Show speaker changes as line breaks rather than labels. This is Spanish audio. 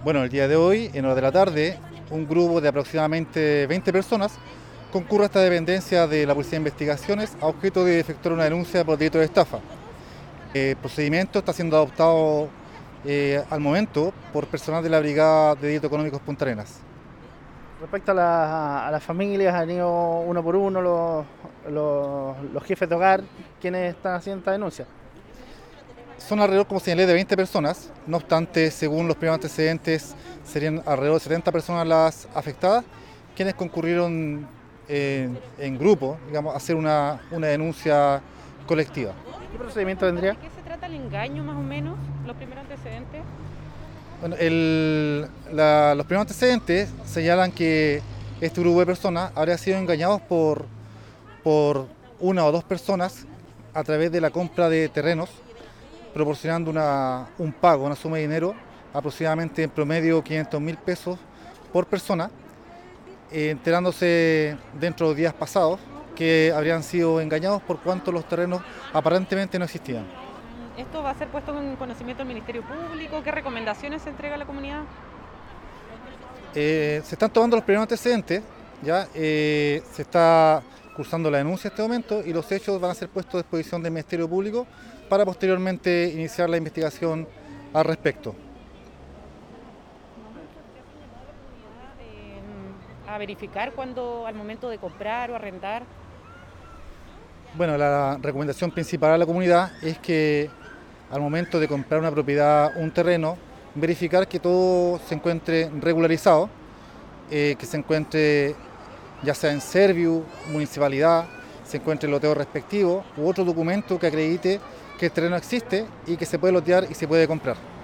Bueno, el día de hoy, en horas de la tarde, un grupo de aproximadamente 20 personas concurre a esta dependencia de la Policía de Investigaciones a objeto de efectuar una denuncia por delito de estafa. El procedimiento está siendo adoptado al momento por personal de la Brigada de Delitos Económicos Punta Arenas.
Respecto a las familias, han ido uno por uno los jefes de hogar quienes están haciendo esta denuncia.
Son alrededor, como señalé, de 20 personas. No obstante, según los primeros antecedentes, serían alrededor de 70 personas las afectadas, quienes concurrieron en grupo, digamos, a hacer una denuncia colectiva.
¿Qué procedimiento tendría?
¿De qué se trata el engaño más o menos? Los primeros antecedentes.
Bueno, los primeros antecedentes señalan que este grupo de personas habría sido engañados por una o dos personas a través de la compra de terrenos, proporcionando un pago, una suma de dinero, aproximadamente en promedio 500.000 pesos por persona, enterándose dentro de los días pasados que habrían sido engañados por cuanto los terrenos aparentemente no existían.
¿Esto va a ser puesto en conocimiento del Ministerio Público? ¿Qué recomendaciones se entrega a la comunidad?
Se están tomando los primeros antecedentes, ya se está cursando la denuncia en este momento y los hechos van a ser puestos a disposición del Ministerio Público para posteriormente iniciar la investigación al respecto.
A verificar cuando al momento de comprar o arrendar.
Bueno, la recomendación principal a la comunidad es que al momento de comprar una propiedad, un terreno, verificar que todo se encuentre regularizado, que se encuentre ya sea en Serviu, municipalidad, se encuentre el loteo respectivo u otro documento que acredite que el terreno existe y que se puede lotear y se puede comprar.